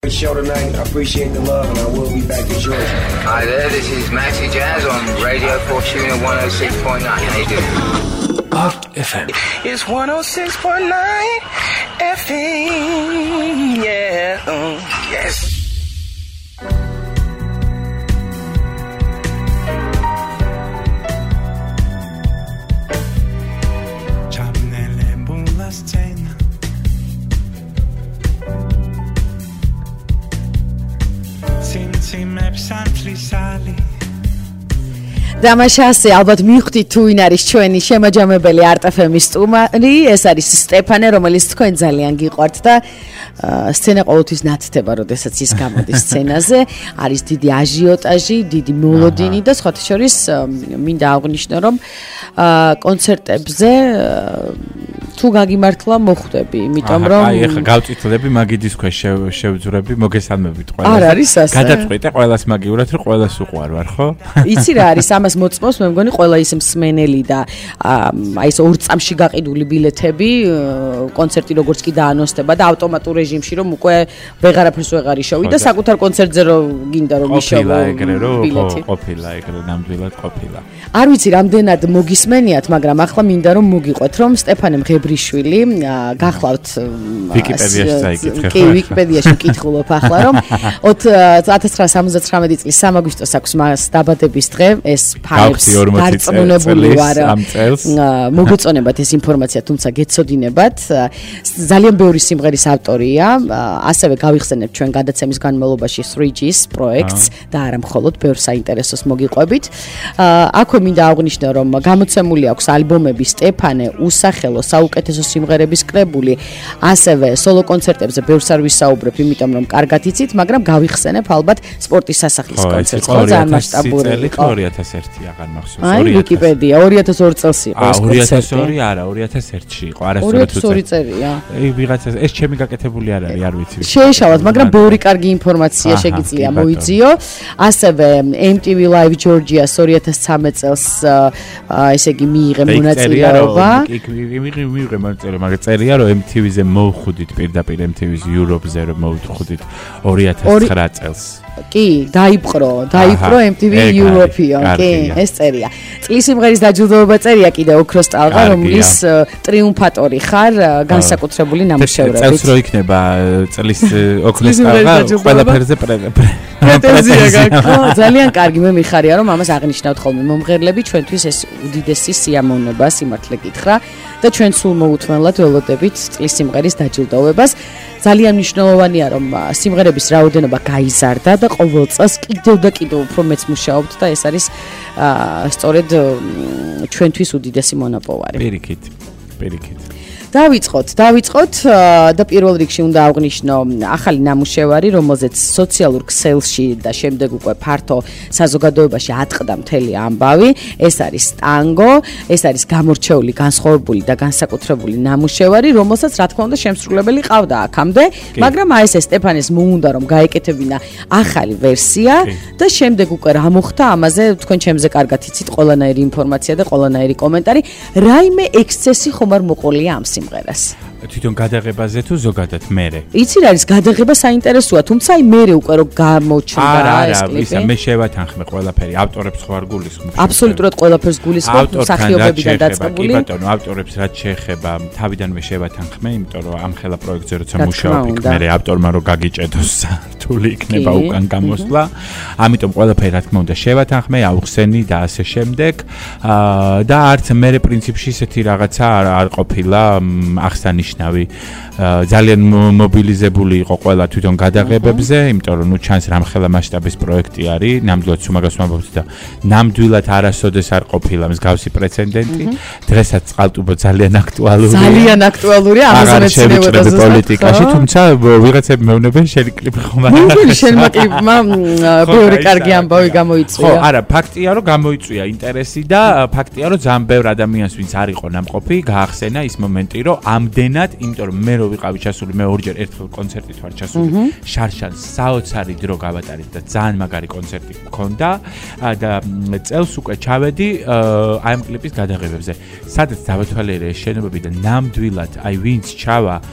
Show tonight. I appreciate the love, and I will be back in Georgia. Hi there, this is Maxi Jazz on Radio Fortuna 106.9. How you doing? Art FM. It's 106.9 FM. Yeah. Yes. დამაშასე ალბათ მივხვდით თუ ვინ არის ჩვენი შემაჯამებელი არტ-ფემის სტუმარი ეს არის სტეფანე რომელიც თქვენ ძალიან გიყვართ და სცენა ყოველთვის ნათდება როდესაც ის გამოდის სცენაზე არის დიდი აჟიოტაჟი დიდი მოლოდინი და სხვათა შორის მინდა აღვნიშნო რომ კონცერტებზე თუ გაგიმართლა მოხვდები იმიტომ რომ აი ახლა გავწითლები მაგიდის ქვეშ შევძვრები მოგესალმებით ყველას არ არის ასე გადაწყვეტე ყველას მაგიურად რომ ყველას უყვარ ვარ ხო იცი რა არის ამას მოწმობს მე მგონი ყველა ის მსმენელი და აი ეს ორ წამში გაყიდული ბილეთები კონცერტი როგორც კი დაანონსდება და ავტომატურ რეჟიმში რომ უკვე ვეღარაფერს ვეღარ იშოვი და საკუთარ კონცერტზე რომ გინდა რომ იშოვო ბილეთი ყოფილა ეგრე ნამდვილად ყოფილა არ ვიცი რამდენად მოგისმენიათ მაგრამ ახლა მინდა რომ მოგიყვეთ რომ სტეფანე მღებრიშვილი გახლავთ ვიკიპედიაში წაიკითხე კი ვიკიპედიაში ვკითხულობ ახლა რომ 1979 წლის 3 აგვისტოს აქვს მას დაბადების დღე ეს ფაილს გარწმუნებული ვარ ამ წელს მოგეწონებათ ეს ინფორმაცია თუმცა გეცოდინებათ ძალიან ბევრი სიმღერის ავტორია ასევე გავიხსენებ ჩვენ გადაცემის განმავლობაში 3G-ს პროექტს და არა მხოლოდ ბევრ საინტერესოს მოგიყვებით აქვე მინდა აღვნიშნო რომ გამოცემული აქვს ალბომები სტეფანე უსახელო საუკეთესო სიმღერების კრებული ასევე სოლო კონცერტებზე ბევრს არ ვისაუბრებ იმიტომ რომ კარგად იცით მაგრამ გავიხსენებ ალბათ სპორტის სასახლის კონცერტს ძალიან მასშტაბური 2001 აღარ მახსოვს აი ვიკიპედია 2002 წელს იყო ეს კონცერტი 2002 არა 2001-ში იყო არასდროს 2002 წელია აი ვიღაცა ეს ჩემი გაკეთებული არ არის არ ვიცი შეეშალათ მაგრამ ბევრი კარგი ინფორმაცია შეგიძლია მოიძიო ასევე MTV Live Georgia 2013 წელს ესე იგი მიიღე მონაწილეობა მიიღე მონაწილეობა მაგრამ წერია რომ MTV-ზე მოვხუდით პირდაპირ MTV-ს Europe-ზე რომ მოვხუდით 2009 წელს კი დაიპყრო MTV European კი ეს წერია წლის სიმღერის დაჯილდოება წერია კიდე ოქროს ტალღა რომლის ტრიუმფატორი ხარ განსაკუთრებული ნამუშევრებით წელს რო იქნება წლის ოქროს ტალღა ყველაფერზე პრეტენზია გაქვს ძალიან კარგი მე მიხარია რომ ამას აღნიშნავთ ხოლმე მომღერლები ჩვენთვის ეს უდიდესი სიამოვნება სიმართლე გითხრა და ჩვენ სულ მოუთმენლად ველოდებით წლის სიმღერის დაჯილდოვებას ძალიან მნიშვნელოვანია რომ სიმღერების რაოდენობა გაიზარდა და ყოველ წელს კიდევ და კიდევ უფრო მეც მუშაობთ და ეს არის სწორედ ჩვენთვის უდიდესი მონაპოვარი პირიქით დავიწყოთ და პირველ რიგში უნდა აღვნიშნო ახალი ნამუშევარი რომელზეც სოციალურ ქსელში და შემდეგ უკვე ფართო საზოგადოებაში ატყდა მთელი ამბავი ეს არის ტანგო ეს არის გამორჩეული განსხვავებული და განსაკუთრებული ნამუშევარი რომელსაც რა თქმა უნდა შემსრულებელი ყავდა აქამდე მაგრამ აი ეს სტეფანეს მოუნდა რომ გაეკეთებინა ახალი ვერსია და შემდეგ უკვე რა მოხდა ამაზე თქვენ ჩემზე კარგად იცით ყველანაირი ინფორმაცია და ყველანაირი კომენტარი რაიმე ექსცესი ხომ არ მოყოლია ამ სიმღერას თვითონ გადაღებაზე თუ ზოგადად მერე იცი რა არის გადაღება საინტერესოა თუმცა აი მერე უკვე რომ გამოჩნდა რა ეს კლიპი არა მე შევათანხმე ყველაფერი ავტორებს ხო არ გულისხმობ აბსოლუტურად ყველაფერს გულისხმობ მსახიობებიდან დაწყებული კი ბატონო ავტორებს რაც შეეხება თავიდანვე შევათანხმე იმიტომ რომ ამ ხელა პროექტზე როცა მუშაობ მერე ავტორმა რომ გაგიჭედოს რთული იქნება უკან გამოსვლა ამიტომ ყველაფერი რა თქმა უნდა შევათანხმე აუხსენი და ასე შემდეგ და არც მერე პრინციპში ისეთი რაღაცა არ ყოფილა აღსანიშნავი ძალიან მობილიზებული იყო ყველა თვითონ გადაღებებზე, იმიტომ რომ ნუ ჩანს რამხელა მასშტაბის პროექტი არის, ნამდვილად სუმაგას ვამბობთ და ნამდვილად არასოდეს არ ყოფილა მსგავსი პრეცედენტი. დღესაც წყალტუბო ძალიან აქტუალურია. ძალიან აქტუალურია, ამაზე მეცნიერება პოლიტიკაში, თუმცა ვიღაცები მეუბნებენ შენი კლიპი ხომ არა. მოგული შენმა კლიპმა ბევრი კარგი ამბავი გამოიწვია. ხო, არა, ფაქტია რომ გამოიწვია ინტერესი და ფაქტია რომ ძალიან ბევრ ადამიანს ვინც არ იყო ნამყოფი, გაახსენა ის მომენტი, რომ ამდენად, იმიტომ რომ მე რო ვიყავი ჩასული, მე ორჯერ ერთხელ კონცერტით ვარ ჩასული. შარშანს საოცარი დრო გავატარეთ და ძალიან მაგარი კონცერტი მქონდა და წელს უკვე ჩავედი აი ამ კლიპის გადაღებებზე. სადაც დავათვალიერე შენობები და ნამდვილად აი ვინც ჩავა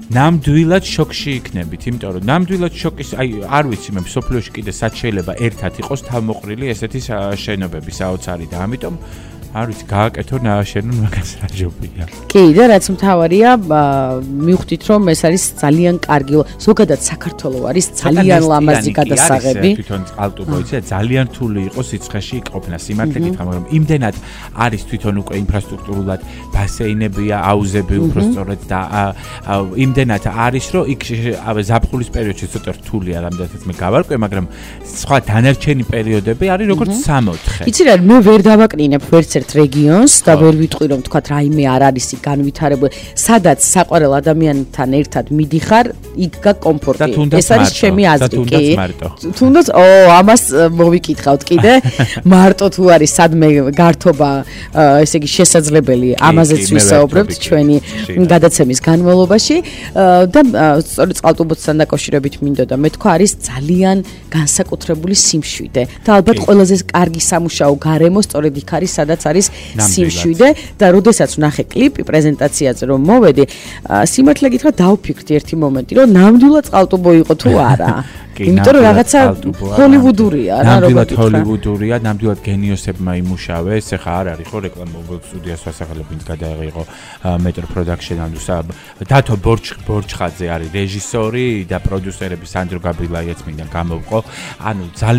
ნამდვილად შოკში იქნებით, იმიტომ რომ ნამდვილად შოკის, არ ვიცი მე სოფლიოში კიდე სად შეიძლება ერთად იყოს თავმოყრილი ესეთი შენობები საოცარი და ამიტომ არ ვიცი გააკეთო ნააშენონ მაგას რა ჯობია. კი, და რაც მთავარია, მივხვდით რომ ეს არის ძალიან კარგი, ზოგადად საქართველოს არის ძალიან ლამაზი გადასაღები. თვითონ წყალტუბო იცი ძალიან რთული იყო სიცხეში ყოფნა, სიმართლე გითხრა, მაგრამ იმდენად არის თვითონ უკვე ინფრასტრუქტურულად ბასეინებია, აუზები უფრო სწორედ და იმდენად არის რომ იქ ზაფხულის პერიოდში ცოტა რთულია რამდენადაც მე გავარკვე, მაგრამ სხვა დანარჩენი პერიოდები არის როგორც 6-4. იცი რა, მე ვერ დავაკნინებ ვერც რეგიონს და ვერ ვიტყვი რომ თქვა რაიმე არ არის განვითარებული, სადაც საყვარელ ადამიანთან ერთად მიდიხარ, იქ გაკომფორტი. ეს არის ჩემი აზრი, კი. თუნდაც ამას მოვიკითხავთ კიდე. მარტო თუ არის სადმე გართობა, ესე იგი შესაძლებელი, ამაზეც ვისაუბრებთ ჩვენი გადაცემის განმავლობაში და სწორედ წყალტუბოთან დაკავშირებით მინდოდა მე თქვა არის ძალიან განსაკუთრებული სიმშვიდე და ალბათ ყველაზე კარგი სამუშაო გარემო სწორედ იქ არის, სადაც არის სიმშვიდე და როდესაც ვნახე კლიპი პრეზენტაციაზე რომ მოვედი, სიმართლე გითხრა დავფიქრდი ერთი მომენტი რომ ნამდვილად წყალტუბო იყო თუ არა. იმიტომ რომ რაღაცა ჰოლივუდურია რა, ნამდვილად ჰოლივუდურია, ნამდვილად გენიოსებმა იმუშავეს, ეხა არ არის ხო რეკლამობილ სტუდიას ვასახელებ, ვინც გადაიღო მეტრო პროდაქშენ, ანუ დათო ბორჩხაძე არის რეჟისორი და პროდიუსერები სანდრო გაბილაიაც მინდა გამოვყო. ანუ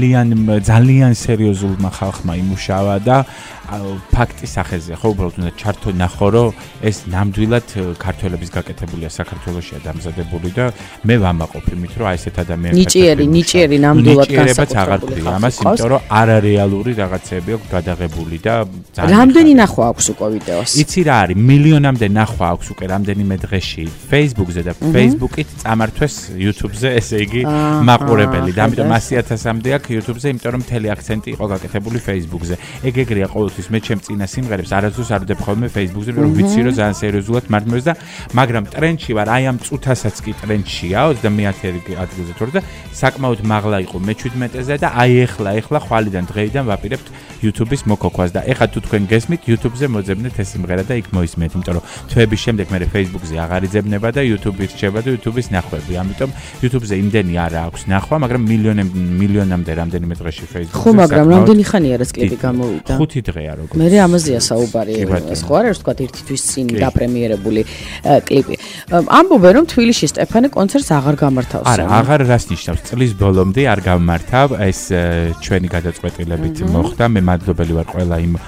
ძალიან სერიოზულმა ხალხმა იმუშავა და ფაქტის სახეზე ხო უბრალოდ უნდა ჩართო ნახო რომ ეს ნამდვილად ქართველების გაკეთებულია, საქართველოშია დამზადებული და მე ვამაყობ იმით რომ აი ესეთ ადამიანებს ნიჭიერი ნამდვილად განსაკუთრებული ამას, იმიტომ რომ არარეალური რაღაცები აქვს გადაღებული და რამდენი ნახვა აქვს უკვე ვიდეოს? იცი რა არის, მილიონამდე ნახვა აქვს უკვე რამდენიმე დღეში Facebook-ზე და Facebook-ით წამართვეს YouTube-ზე, ესე იგი მაყურებელი და ამიტომ 100,000-მდე აქვს YouTube-ზე, იმიტომ რომ მთელი აქცენტი იყო გაკეთებული Facebook-ზე. ეგრეა ყოველთვის მე ჩემ წინა სიმღერებს არასდროს არ ვდებ ხოლმე Facebook-ზე, რომ ვიცი რომ ძალიან სერიოზულად მართმევს და მაგრამ ტრენდში ვარ, აი ამ წუთასაც კი ტრენდშია 21 ადგილზე თორე და საკმაოდ მაღლა იყო მე-17-ზე და აი ეხლა ხვალიდან დღეიდან ვაპირებთ YouTube-ის მოკოქვას და ეხლა თუ თქვენ გესმით YouTube-ზე მოძებნეთ ეს სიმღერა და იქ მოისმენთ, იმიტომ რომ თვეების შემდეგ მე Facebook-ზე აღარ იძებნება და YouTube-ით რჩება და YouTube-ის ნახვები. ამიტომ YouTube-ზე იმდენი არა აქვს ნახვა, მაგრამ მილიონამდე რამდენიმე დღეში Facebook-ზე. ხო, მაგრამ რამდენი ხანია ეს კლიპი გამოვიდა? 5 დღეა როგორც. მე ამაზეა საუბარი. ეს ხო არის თქვა ერთი თვის წინ დაპრემიერებული კლიპი. ამბობენ რომ თბილისში სტეფანე კონცერტს აღარ გამართავს. არა, აღარ რას ნიშნავს? წლის ბოლომდე არ გამართავ, ეს ჩვენი გადაწყვეტილებით მოხდა. მე მადლობელი ვარ ყველა იმ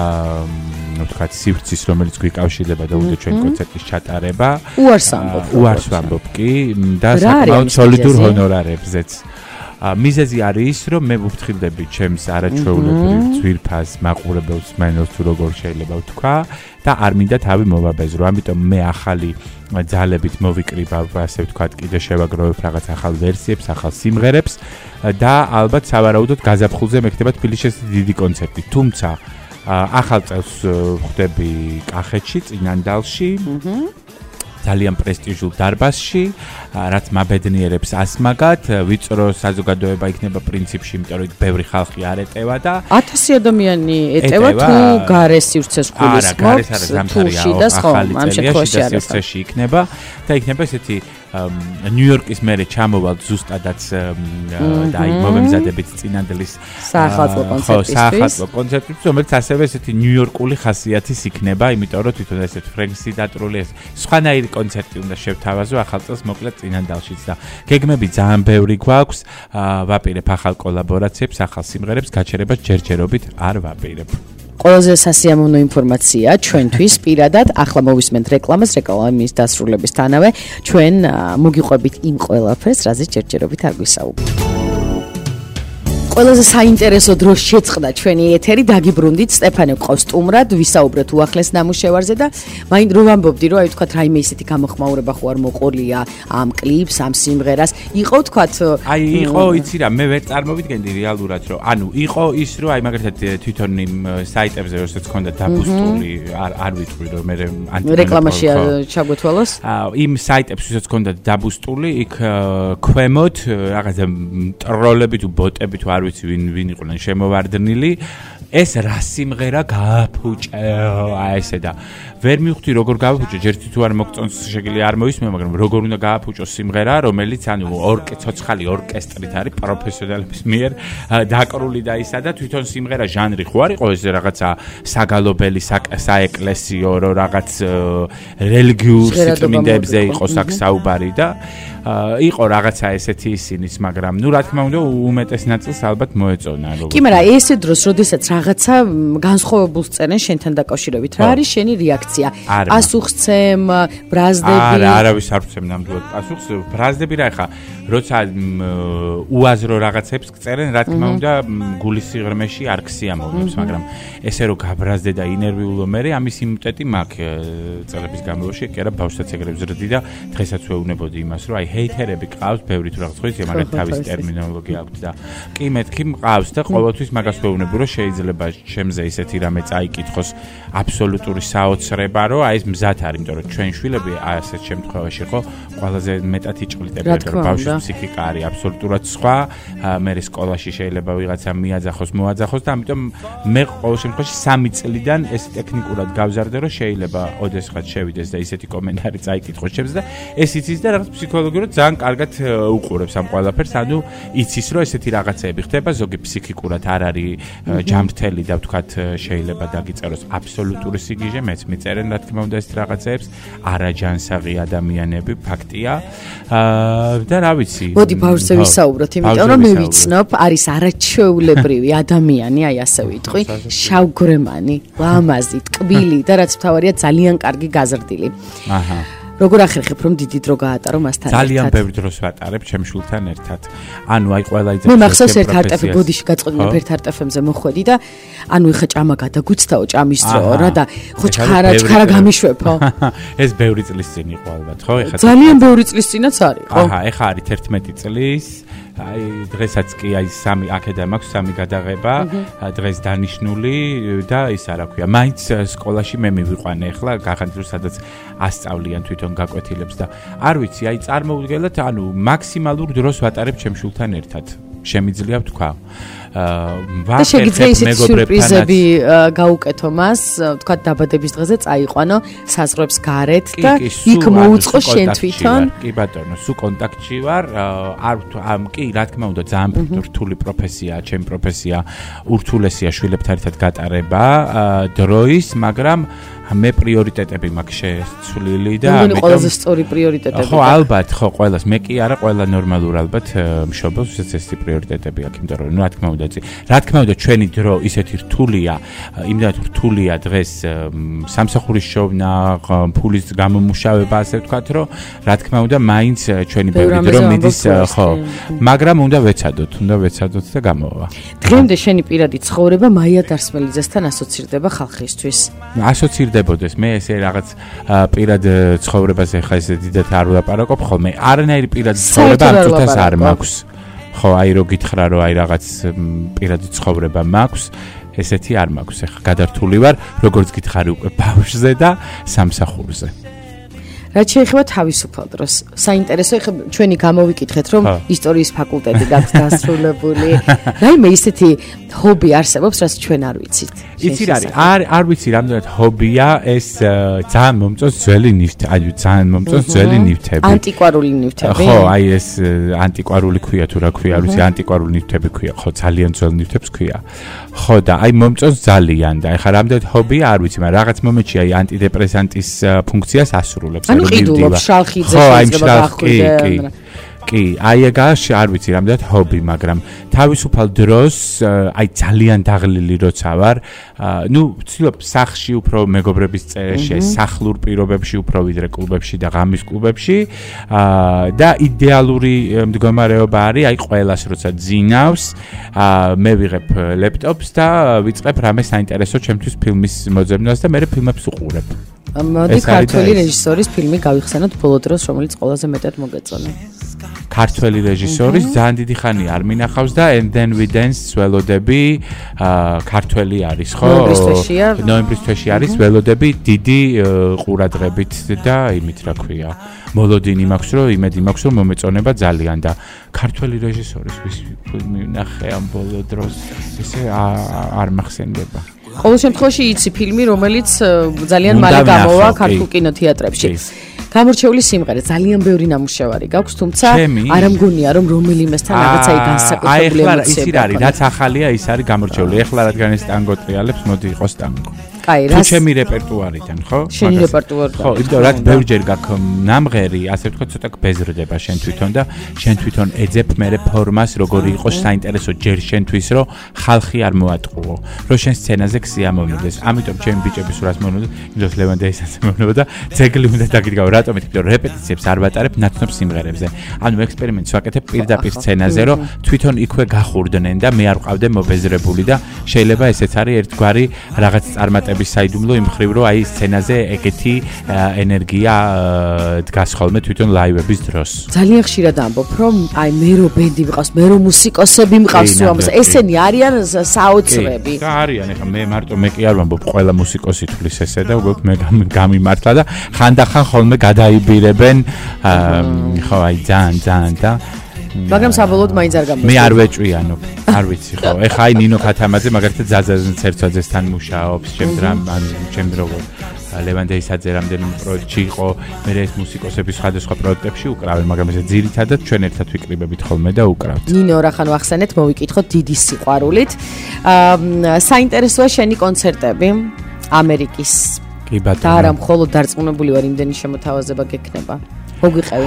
ვთქვათ სივრცის, რომელიც გვიკავშირდება და უნდა ჩვენ კონცერტის ჩატარება. უარს ვამბობ კი და საკმაოდ სოლიდურ ჰონორარებზეც. მიზეზი არის ის, რომ მე ვუფრთხილდები ჩემს არაჩვეულებრივ ძვირფას მაყურებელს მენელს თუ როგორ შეიძლება ვთქვა და არ მინდა თავი მოვაბეზრო. ამიტომ მე ახალი ძალებით მოვიკრიბავ, ასე ვთქვათ, კიდე შევაგროვებ რაღაც ახალ ვერსიებს, ახალ სიმღერებს და ალბათ სავარაუდოდ გაზაფხულზე მეკდება თბილისში დიდი კონცერტი. თუმცა ახალ წელს ხვდები კახეთში, წინანდალში. ძალიან პრესტიჟულ დარბაზში, რაც მაბედნიერებს ასმაგად, ვიწრო საზოგადოება იქნება პრინციპში, იმიტომ რომ იქ ბევრი ხალხი არ ეტევა და 1000 ადამიანი ეტევა თუ გარე სივრცეს გულისხმობთ? არა, გარე სამსარია ახალი წელია სივრცეში იქნება და იქნება ესეთი ნიუ-იორკის მერე ჩამოვალ ზუსტადაც და აი მომემზადებით წინანდლის საახალწლო კონცერტისთვის, რომელიც ასევე ესეთი ნიუ-იორკული ხასიათის იქნება, იმიტომ რომ თვითონ ესეთი ფრენკ სინატრული სხვანაირი კონცერტი უნდა შევთავაზო ახალ წელს მოკლედ წინანდალშიც და გეგმები ძალიან ბევრი გვაქვს, ვაპირებ ახალ კოლაბორაციებს, ახალ სიმღერებს, გაჩერებას ჯერჯერობით არ ვაპირებ. ყველაზე სასიამოვნო ინფორმაცია ჩვენთვის პირადად ახლა მოვისმენთ რეკლამას, რეკლამის დასრულებისთანავე ჩვენ მოგიყვებით იმ ყველაფერს, რაზეც ჯერჯერობით არ გვისაუბრეთ. ყველაზე საინტერესო დროს შეწყდა ჩვენი ეთერი, დაგიბრუნდით სტეფანე ყავს სტუმრად, ვისაუბრეთ უახლეს ნამუშევარზე და მაინც რო ვამბობდი, რომ აი ვთქვათ რაიმე ისეთი გამოხმაურება ხო არ მოყოლია ამ კლიპს, ამ სიმღერას. იყო ვთქვათ აი იყო, იცი რა, მე ვერ წარმოვიდგენდი რეალურად, რომ ანუ იყო ის, რომ აი მაგალითად თვითონ იმ საიტებზე როსაც ქონდა დაბუსტული, არ ვიტყვი რომ მე რეკლამაში ჩაგვეთვალოს. იმ საიტებს ვისაც ქონდა დაბუსტული, იქ ქვემოთ რაღაცა ტროლები თუ ბოტები თუ არ ვიცი ვინ იყვნენ შემოვარდნილი ეს რა სიმღერა გააფუჭა აი ესე და ვერ მივხვდი როგორ გააფუჭა ჯერთი თუ არ მოგწონს შეგიძლია არ მოისმე მაგრამ როგორ უნდა გააფუჭოს სიმღერა რომელიც ანუ ცოცხალი ორკესტრით არის პროფესიონალების მიერ დაკრული და ისა და თვითონ სიმღერა ჟანრი ხო არ იყო ეს რაღაცა საგალობელი საეკლესიო რაღაც რელიგიურ სიტყვინდებზე იყოს აქ საუბარი და იყო რაღაცა ესეთი ისინიც მაგრამ ნუ რა თქმა უნდა უმეტეს ნაწილს ალბათ მოეწონა კი მაგრამ ესე დროს როდესაც რაღაცა განსხვავებულს წერენ შენთან დაკავშირებით რა არის შენი რეაქცია პასუხსცემ ბრაზდები არავის არ ვცემ ნამდვილად პასუხს ბრაზდები რა ხა როცა უაზრო რაღაცებს წერენ რა თქმა უნდა გულის სიღრმეში არ ქსიამოვნებს მაგრამ ესე რომ გაბრაზდე და ინერვიულო მე ამის იმუნიტეტი მაქვს წელების განმავლობაში კი არა ბავშვსაც ეგრე ვზრდი და დღესაც ვეუბნებოდი იმას რომ აი ჰეითერები ყავს ბევრი თუ რაღაც ხოიცი მაგრამ თავის ტერმინოლოგია აქვს და კი მეთქი მყავს და ყოველთვის მაგას ვეუბნები რომ შეიძლება ჩემზე ისეთი რამე წაიკითხოს აბსოლუტური საოცრება რომ აი ეს მზად არის იმიტომ რომ ჩვენ შვილები ასეთ შემთხვევაში ხო ყველაზე მეტად იჭყლიტებიან რომ ბავშვის ფსიქიკა არის აბსოლუტურად სხვა მე სკოლაში შეიძლება ვიღაცა მიაძახოს მოაძახოს და ამიტომ მე ყოველ შემთხვევაში 3 წლიდან ეს ტექნიკურად გავზარდე რომ შეიძლება ოდესღაც შევიდეს და ისეთი კომენტარი წაიკითხოს ჩემს და ეს იცის და რაღაც ფსიქოლოგიურად ძალიან კარგად უყურებს ამ ყველაფერს ანუ იცის რომ ესეთი რაღაცეები ხდება ზოგი ფსიქიკურად არ არის ჯამრთელი და ვთქვათ შეიძლება დაგიწეროს აბსოლუტური სიგიჟე მეც მიწერენ რა თქმა უნდა ეს რაღაცეებს არაჯანსაღი ადამიანები ფაქტია და რა ვიცი მოდი ბავშვზე ვისაუბროთ იმიტომ რომ მე ვიცნობ არის არაჩვეულებრივი ადამიანი აი ასე ვიტყვი შავგრემანი ლამაზი ტკბილი და რაც მთავარია ძალიან კარგი გაზრდილი აჰა როგორ ახერხებ რომ დიდი დრო გაატარო მასთან ერთად ძალიან ბევრი დროს ვატარებ ჩემ შულთან ერთად ანუ აი ყველა იძახს მე მახსოვს ერთ არტეფი ბოდიში გაწყობილ ერთ არტეფებზე მოხვედი და ანუ ეხა ჭამა გადაგუცდაო ჭამის დრო რა და ხო ჩქარა გამიშვებო ეს ბევრი წლის წინ იყო ალბათ ხო ეხა ძალიან ბევრი წლის წინაც არის ხო აჰა ეხა არის 11 წლის აი დღესაც კი აი 3 აქედან მაქვს 3 გადაღება დღეს დანიშნული და ის არა ქვია მაინც სკოლაში მე მივიყვანე ახლა გახანძრო სადაც ასწავლიან თვითონ გაკვეთილებს და არ ვიცი აი წარმოვიდგენთ ანუ მაქსიმალურ დროს ვატარებ ჩემ შულთან ერთად შემიძლია ვთქვა და შეგიძლია ისეთი სიურპრიზები გაუკეთო მას თქვა დაბადების დღეზე წაიყვანო საზღვრებს გარეთ და იქ მოუწყო შენ თვითონ კი ბატონო სულ კონტაქტში ვარ არ კი რა თქმა უნდა ძალიან რთული პროფესიაა ჩემი პროფესია ურთულესია შვილებთან ერთად გატარება დროის მაგრამ მე პრიორიტეტები მაქვს შეცვლილი და ამიტომ ყველაზე სწორი პრიორიტეტები ხო ალბათ ხო ყველას მე კი არა ყველა ნორმალურ ალბათ მშობელს ესეთი პრიორიტეტები აქვს იმიტომ რომ რა თქმა უნდა რა თქმა უნდა ჩვენი დრო ისეთი რთულია იმდენად რთულია დღეს სამსახურის შოვნა ფულის გამომუშავება ასე ვთქვათ რომ რა თქმა უნდა მაინც ჩვენი ბევრი დრო მიდის ხო მაგრამ უნდა ვეცადოთ და გამოვა დღემდე შენი პირადი ცხოვრება მაია დარსმელიძესთან ასოცირდება ხალხისთვის ასოცირდებოდეს მე ესე რაღაც პირად ცხოვრებას ეხა ესე დიდად არ ვლაპარაკობ ხოლმე არანაირი პირადი ცხოვრება ამ თუთას არ მაქვს ხო აი რო გითხრა რომ აი რაღაც პირადი ცხოვრება მაქვს ესეთი არ მაქვს ეხა გადართული ვარ როგორც გითხარი უკვე ბავშვზე და სამსახურზე რაც შეეხება თავისუფალ დროს საინტერესო ეხლა ჩვენი გამოვიკითხეთ რომ ისტორიის ფაკულტეტი გაქვს დასრულებული რაიმე ისეთი ჰობი არსებობს რაც ჩვენ არ ვიცით იცი რა არ ვიცი რამდენად ჰობია ეს ძალიან მომწონს ძველი ნივთები აი ძალიან მომწონს ძველი ნივთები ანტიკვარული ნივთები ხო აი ეს ანტიკვარული ქვია თუ რა ქვია არ ვიცი ანტიკვარული ნივთები ქვია ხო ძალიან ძველ ნივთებს ქვია ხო და აი მომწონს ძალიან და ეხლა რამდენად ჰობია არ ვიცი მაგრამ რაღაც მომენტში აი ანტიდეპრესანტის ფუნქციას ასრულებს ანუ ყიდულობს შალხიძე შეიძლება გახვიდე კი, აი ეგაა, არ ვიცი, რამდენად ჰობი, მაგრამ თავისუფალ დროს, აი ძალიან დაღლილი როცა ვარ, ნუ ვცდილობ სახში უფრო მეგობრების წერაში, სახლურ პირობებში უფრო ვიდრე კლუბებში და ღამის კლუბებში, და იდეალური მდგომარეობა არის, აი ყველას როცა ძინავს, მე ვიღებ ლეპტოპს და ვიწყებ რამე საინტერესო ჩემთვის ფილმის მოძებნას და მე ფილმებს უყურებ. მოდი ქართული რეჟისორის ფილმი გავიხსენოთ ბოლო დროს, რომელიც ყველაზე მეტად მოგეწონა. ქართველი რეჟისორის ძალიან დიდი ხანი არ მინახავს და And Then We Dance ველოდები ქართველი არის ხო? ნოემბრის თვეში არის ველოდები დიდი ყურადღებით და იმით რა ქვია მოლოდინი მაქვს რომ იმედი მაქვს რომ მომეწონება ძალიან და ქართველი რეჟისორის ვის ფილმი ნახე ამ ბოლო დროს ესე არ მახსენდება ყოველ შემთხვევაში იცი ფილმი რომელიც ძალიან მალე გამოვა ქართულ კინოთეატრებში გამორჩეული სიმღერა ძალიან ბევრი ნამუშევარი გაქვს თუმცა არ ამგონია რომ რომელიმესთან რაღაცაი განსაკუთრებული ემოციები ეხლა ის არის რაც ახალია ის არის გამორჩეული ეხლა რადგან ეს ტანგო ტრიალებს მოდი იყოს ტანგო კაი რა ჩემი რეპერტუარიდან ხო შენი რეპერტუარიდან ხო იმიტომ რაც ბევრჯერ გაქვს ნამღერი ასე ვთქვათ ცოტა ბეზრდება შენ თვითონ და შენ თვითონ ეძებ მე ფორმას როგორი იყოს საინტერესო ჯერ შენთვის რომ ხალხი არ მოატყუო რომ შენ სცენაზე ქსიამოვნდეს ამიტომ ჩემი ბიჭების სურას მომნოდა იმდროს ლევანდეისაც მომნოდა და ძეგლი უნდა დაგიდგავ რატომ იმიტომ რეპეტიციებს არ ვატარებ ნაცნობ სიმღერებზე ანუ ექსპერიმენტს ვაკეთებ პირდაპირ სცენაზე რომ თვითონ იქვე გახურდნენ და მე არ ვყავდე მობეზრებული და შეიძლება ესეც არის ერთგვარი რაღაც წარმატების საიდუმლო იმ ხრივ რომ აი სცენაზე ეგეთი ენერგია დგას ხოლმე თვითონ ლაივების დროს ძალიან ხშირად ამბობ რომ აი მე რო ბენდი მყავს მე რო მუსიკოსები მყავს ესენი არიან საოცრები და არიან ეხლა მე მარტო მე კი არ ვამბობ ყველა მუსიკოსი თulis ესე და უბრალოდ მე გამიმართლა და ხანდახან ხოლმე გადაიბირებენ ხო აი ძალიან და მაგრამ საბოლოოდ მაინც არ გამოსულა. მე არ ვეჭვიანობ, არ ვიცი ხო. ეხა აი ნინო ქათამაძე მაგალითად ზაზაზენ ცერცაძესთან მუშაობს, ჩემ როგორ ლევანდეისაძე რამდენიმე პროექტში იყო, მე ეს მუსიკოსების სხვადასხვა პროექტებში უკრავენ, მაგრამ ესე ძირითადად ჩვენ ერთად ვიკრიბებით ხოლმე და უკრავთ. ნინო რახან ვახსენეთ, მოვიკითხოთ დიდი სიყვარულით. საინტერესოა შენი კონცერტები ამერიკის. კი ბატონო. და არა მხოლოდ დარწმუნებული ვარ იმდენი შემოთავაზება გექნება. მოგვიყევი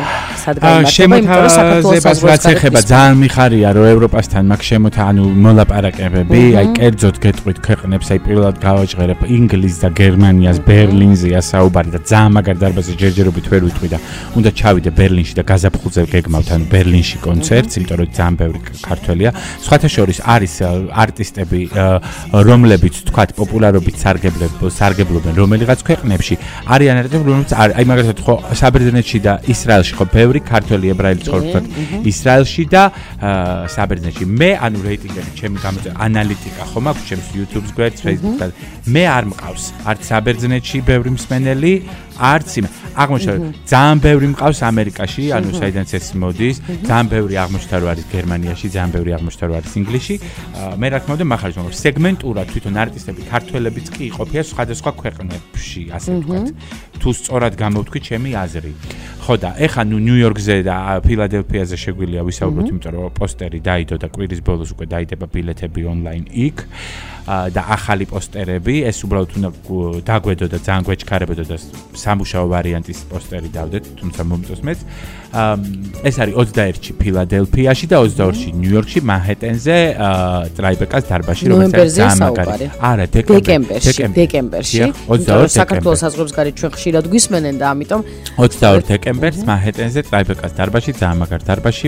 შემოთავაზებას რაც ეხება ძალიან მიხარია რომ ევროპასთან მაგ ანუ მოლაპარაკებები აი კერძოდ გეტყვით ქვეყნებს აი პირველად გავაჭღერებ ინგლისს და გერმანიას ბერლინზეა საუბარი და ძალიან მაგარ დარბაზზე ჯერჯერობით ვერ ვიტყვი და უნდა ჩავიდე ბერლინში და გაზაფხულზე გეგმავთ ანუ ბერლინში კონცერტს იმიტომ რომ ძალიან ბევრი ქართველია სხვათა შორის არის არტისტები რომლებიც თქვათ პოპულარობით სარგებლობენ რომელიღაც ქვეყნებში არიან არტისტები რომლებიც აი მაგალითად ხო საბერძნეთში და ისრაელში ხო ბევრი ქართველი ებრაელი ცხოვრობენ ისრაელში და საბერძნეთში მე ანუ რეიტინგები ჩემი ანალიტიკა ხო მაქვს ჩემს YouTube-ს გვერდს Facebook-ს მე არ მყავს არც საბერძნეთში ბევრი მსმენელი არც იმ აღმოჩნდა ძალიან ბევრი მყავს ამერიკაში ანუ საიდანაც ეს მოდის ძალიან ბევრი აღმოჩნდა რომ არის გერმანიაში ძალიან ბევრი აღმოჩნდა რომ არის ინგლისში მე რა თქმა უნდა მახარჯ მაგრამ სეგმენტურად თვითონ არტისტები ქართველებიც კი იყოფიან სხვადასხვა ქვეყნებში ასე ვთქვათ თუ სწორად გამოვთქვი ჩემი აზრი ხო და ეხა ნიუ-იორკზე და ფილადელფიაზე შეგვიძლია ვისაუბროთ იმიტომ რომ პოსტერი დაიდო და კვირის ბოლოს უკვე დაიდება ბილეთები ონლაინ იქ და ახალი პოსტერები ეს უბრალოდ უნდა დაგვედო და ძალიან გვეჩქარებოდო და სამუშაო ვარიანტის პოსტერი დავდეთ თუმცა მომწონს მეც ეს არის 21-ში ფილადელფიაში და 22-ში ნიუ-იორკში მანჰეტენზე ტრაიბეკას დარბაზში რომელიც ძალიან მაგარი არა დეკემბერში 22 საქართველოს საზღვრებს გარეთ ჩვენ ხშირად გვისმენენ და ამიტომ 22 დეკემბერს მანჰეტენზე ტრაიბეკას დარბაზში ძალიან მაგარ დარბაზში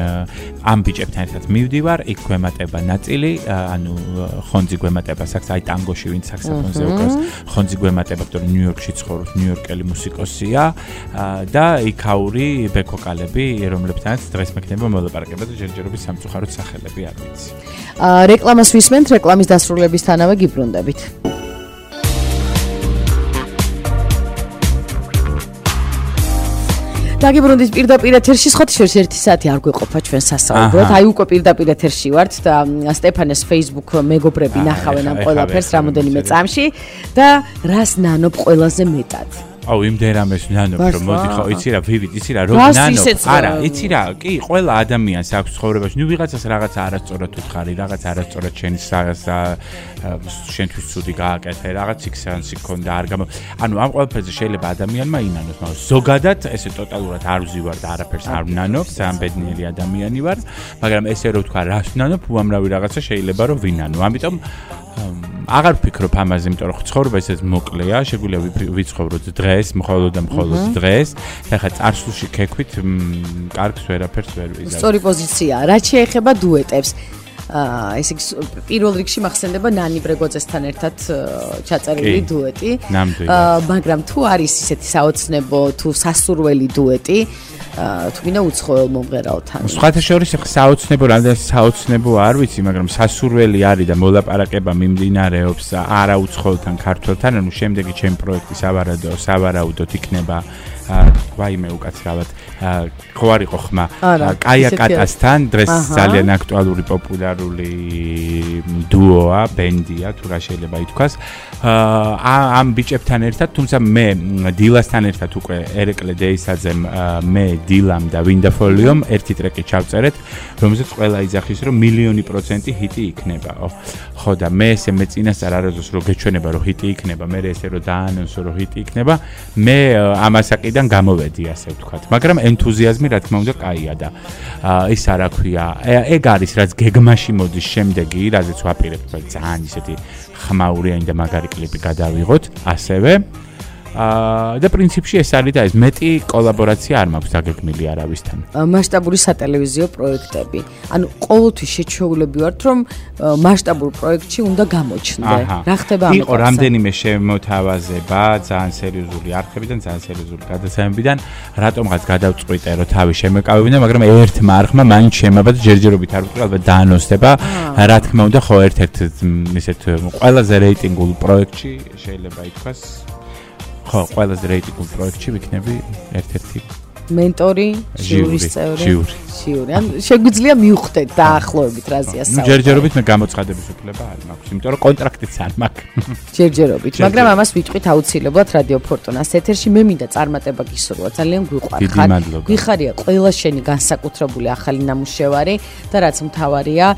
ამ ბიჭებთან ერთად მივდივარ იქ გვემატება ნაწილი ანუ ხონძი გვემატება საქსა აი ტანგოში ვინც საქსაფონზე უკრავს ხონძი გვემატება იმიტომ რომ ნიუ-იორკში ცხოვრობს ნიუ-იორკელი მუსიკოსია და იქაური ბექოკალები რომლებთანაც დღეს მექნება მოლაპარაკება და ჯერჯერობით სამწუხაროდ სახელები არ ვიცი რეკლამას ვისმენთ რეკლამის დასრულებისთანავე გიბრუნდებით დაგიბრუნდით პირდაპირ ეთერში სხვა შორის 1 საათი არ გვეყოფა ჩვენ სასაუბროდ აი უკვე პირდაპირ ეთერში ვართ და სტეფანეს Facebook მეგობრები ნახავენ ამ ყველაფერს რამოდენიმე წამში და რას ნანობ ყველაზე მეტად აუ იმდენამეს ნანობ რომ მოდი ხო იცი რა ვივით იცი რა რომ ნანობ არა იცი რა კი ყველა ადამიანს აქვს ცხოვრებაში ნუ ვიღაცას რაღაცა არასწორად უთხარი რაღაც არასწორად შენთვის ცუდი გააკეთე რაღაც იქსანსი ქონდა არ გამო ანუ ამ ყველაფერზე შეიძლება ადამიანმა ინანოს მაგრამ ზოგადად ესე ტოტალურად არ ვზივარ და არაფერს არ ვნანობ ძალიან ბედნიერი ადამიანი ვარ მაგრამ ესე რომ ვთქვა რას ვნანობ უამრავი რაღაცა შეიძლება რომ ვინანო ამიტომ აღარ ვფიქრობ ამაზე, იმიტომ რომ ცხოვრება ისეთ მოკლეა, შეგვიძლია ვიცხოვროთ დღეს, მხოლოდ დღეს, და ხა წარსულში ქექვით კარგს ვერაფერს ვერ ვიზარდ. სწორი პოზიციაა. რაც შეეხება დუეტებს, ესე იგი პირველ რიგში მახსენდება ნანი ბრეგოძესთან ერთად ჩაწერილი დუეტი. მაგრამ თუ არის ისეთი საოცნებო თუ სასურველი დუეტი თვითონ უცხოელ მომღერალთან. სხვათა შორის საოცნებო არ ვიცი, მაგრამ სასურველი არის და მოლაპარაკება მიმდინარეობს არა უცხოელთან, ქართველთან, ანუ შემდეგი ჩემი პროექტი სავარაუდოდ იქნება ვაიმე უკაცრავად ხო არ იყო ხმა კაია კატასთან დღეს ძალიან აქტუალური პოპულარული დუოა ბენდია თუ რა შეიძლება ითქვას ამ ბიჭებთან ერთად თუმცა მე დილასთან ერთად უკვე ერეკლე დეისაძემ მე დილამ და ვინდაფოლიომ ერთი ტრეკი ჩავწერეთ რომელზეც ყველა იძახის რომ 1,000,000% ჰიტი იქნებაო ხო და მე ესე მე წინასწარ არასდროს რო გეჩვენება რომ ჰიტი იქნება მე ესე რო დაანონსო რომ ჰიტი იქნება მე ამასაკიდან გამოვედი ასე ვთქვათ მაგრამ ენთუზიაზმი რა თქმა უნდა კაია და ის არა ქვია ეგ არის რაც გეგმაში მოდის შემდეგი რაზეც ვაპირებთ ძალიან ისეთი ხმაურიანი და მაგარი კლიპი გადავიღოთ ასევე და პრინციპში ეს არის და ეს მეტი კოლაბორაცია არ მაქვს დაგეგმილი არავისთან. მასშტაბური სატელევიზიო პროექტები. ანუ ყოველთვის შეჩეულები ვართ რომ მასშტაბურ პროექტში უნდა გამოჩნდე. რა ხდება ამიტომ? იყო რამდენიმე შემოთავაზება ძალიან სერიოზული არხებიდან, ძალიან სერიოზული გადაცემებიდან, რატომღაც გადავწყვიტე რომ თავი შემეკავებინა, მაგრამ ერთმა არხმა მაინც შემაბა და ჯერჯერობით არ ვიტყვი, ალბათ დაანონსდება. რა თქმა უნდა, ხო ერთ-ერთ ისეთ ყველაზე რეიტინგულ პროექტში შეიძლება ითქვას ხო, ყველაზე რეიტინგულ პროექტში ვიქნები ერთ-ერთი მენტორი, ჟიურის წევრი. ან შეგვიძლია მივხვდეთ დაახლოებით რაზეა საუბარი. ჯერჯერობით მე გამოცხადების უფლება არ მაქვს, იმიტომ რომ კონტრაქტიც არ მაქვს. ჯერჯერობით, მაგრამ ამას ვიტყვით აუცილებლად რადიო ფორტუნას ეთერში. მე მინდა წარმატება გისურვა, ძალიან გვიყვარხარ. დიდი მადლობა. გვიხარია ყველა შენი განსაკუთრებული ახალი ნამუშევარი და რაც მთავარია,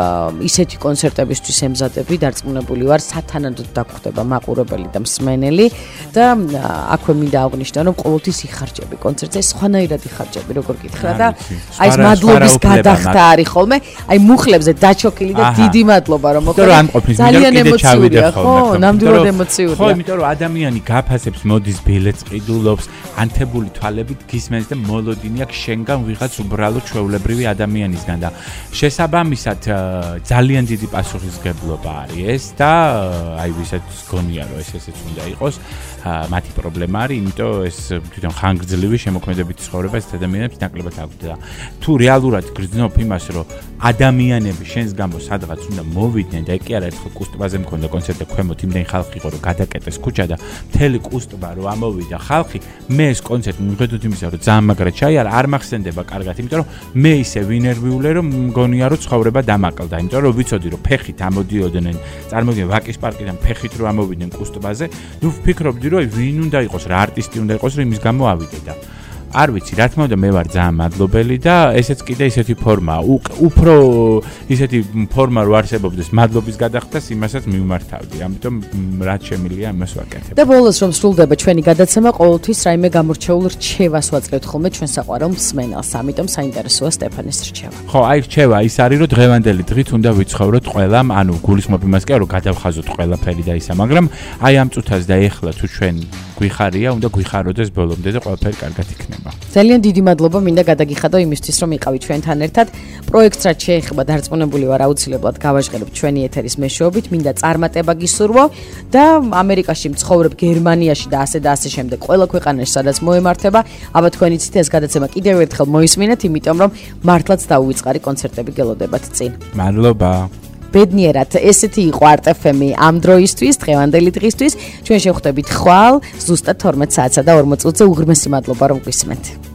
ისეთი კონცერტებისთვის ემზადები, დარწმუნებული ვარ, სათანადოდ დაგხვდება მაყურებელი და მსმენელი და აქვე მინდა აღვნიშნო, რომ ყოველთვის იხარჯები კონცერტზე, სხვანაირად იხარჯები, როგორ გითხრა და აი ეს მადლობის გადახდა არის ხოლმე, აი მუხლებზე დაჩოქილი და დიდი მადლობა რომ მოხდა. ძალიან ემოციურია, ხო, ნამდვილად ემოციურია. ხო, იმიტომ რომ ადამიანი გაფასებს, მოდის ბილეთს ყიდულობს, ანთებული თვალებით გისმენს და მოლოდინი აქვს შენგან ვიღაც უბრალო ჩვეულებრივი ადამიანისგან და შესაბამისად ძალიან დიდი პასუხისმგებლობა არის ეს და აი ვისაც გონია რომ ესეც უნდა იყოს, მათი პრობლემა არის, იმიტომ ეს თვითონ ხანგრძლივი შემოქმედებითი ცხოვრება ეს ადამიანებს ნაკლებად აგვდა. თუ რეალურად გრძნობ იმას, რომ ადამიანები შენს გამო სადღაც უნდა მოვიდნენ და კი არა ერთხელ კუსტბაზე მქონდა კონცერტი ქვემოთ იმდენი ხალხი იყო რომ გადაკეტეს ქუჩა და მთელი კუსტბა რომ ამოვიდა ხალხი მე ეს კონცერტი მიუხედავად იმისა რომ ძალიან მაგრად ჩაიარა არ მახსენდება კარგად იმიტომ რომ მე ისე ვინერვიულე რომ მგონია რომ ცხოვრება დამაკლდა იმიტომ რომ ვიცოდი რომ ფეხით ამოდიოდნენ წარმოგიდგენ ვაკის პარკიდან ფეხით რომ ამოვიდნენ კუსტბაზე ნუ ვფიქრობდი რომ ვინ უნდა იყოს რა არტისტი უნდა იყოს რომ იმის გამო ავიდე და არ ვიცი, რა თქმა უნდა მე ვარ ძალიან მადლობელი და ესეც კიდე ისეთი ფორმაა. უფრო ისეთი ფორმა რო არსებობდეს მადლობის გადახდას, იმასაც მივმართავდი. ამიტომ რაც შემილია, იმას ვაკეთებ. და ბოლოს რომ სრულდება ჩვენი გადაცემა, ყოველთვის რაიმე გამორჩეულ რჩევას ვაძლევთ ხოლმე ჩვენ საყვარელ მსმენელს. ამიტომ საინტერესოა სტეფანეს რჩევა. ხო, აი რჩევა ის არის, რომ დღევანდელი დღით უნდა ვიცხოვროთ ყველამ, ანუ გულისხმობ იმას კი, რომ გადავხაზოთ ყველაფერი და ისა, მაგრამ აი ამ წუთას და ეხლა თუ ჩვენ გვიხარია, უნდა გვიხაროდეს ბოლომდე და ყველაფერი კარგად იქნება. ძალიან დიდი მადლობა მინდა გადაგიხადო იმისთვის რომ იყავი ჩვენთან ერთად პროექტს რაც შეეხება დარწმუნებული ვარ აუცილებლად გავაჟღერებ ჩვენი ეთერის მეშვეობით მინდა წარმატება გისურვო და ამერიკაში მცხოვრებ გერმანიაში და ასე შემდეგ ყველა ქვეყანაში სადაც მოემართება აბა თქვენი ცით ეს გადაცემა კიდევ ერთხელ მოისმინეთ იმიტომ რომ მართლაც დაუვიწყარი კონცერტები გელოდებათ წინ მადლობა ბედნიერად ესეთი იყო Art FM ამ დროისთვის, დღევანდელი დღისთვის. ჩვენ შევხვდებით ხვალ ზუსტად 12 საათსა და 40 წუთზე უღრმესი მადლობა რომ გვისმენთ.